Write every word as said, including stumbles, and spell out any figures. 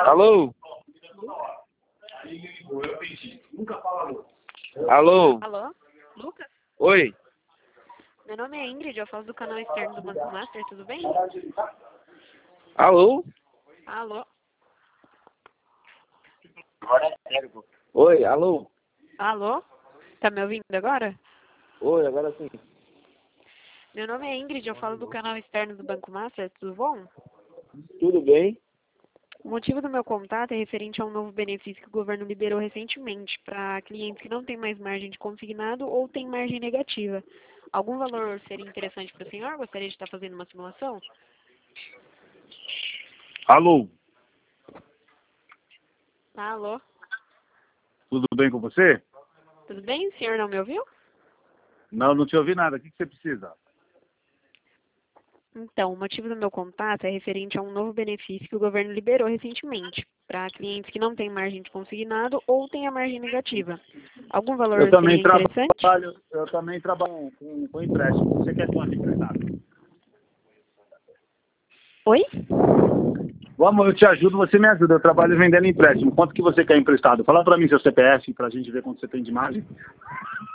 Alô? Alô? Alô? Lucas? Oi? Meu nome é Ingrid, eu falo do canal externo do Banco Master, tudo bem? Alô? Alô? Oi, alô? Alô? Tá me ouvindo agora? Oi, agora sim. Meu nome é Ingrid, eu falo do canal externo do Banco Master, tudo bom? Tudo bem? O motivo do meu contato é referente a um novo benefício que o governo liberou recentemente para clientes que não têm mais margem de consignado ou têm margem negativa. Algum valor seria interessante para o senhor? Gostaria de estar fazendo uma simulação? Alô, Alô? tudo bem com você? Tudo bem? O senhor não me ouviu? Não, não te ouvi nada. O que que você precisa? Então, o motivo do meu contato é referente a um novo benefício que o governo liberou recentemente para clientes que não têm margem de consignado ou têm a margem negativa. Algum valor Eu também seria interessante? trabalho, eu também trabalho com, com empréstimo. Você quer quanto emprestado? Oi? Vamos, eu te ajudo, você me ajuda. Eu trabalho vendendo empréstimo. Quanto que você quer emprestado? Fala pra mim seu C P F, pra gente ver quanto você tem de margem.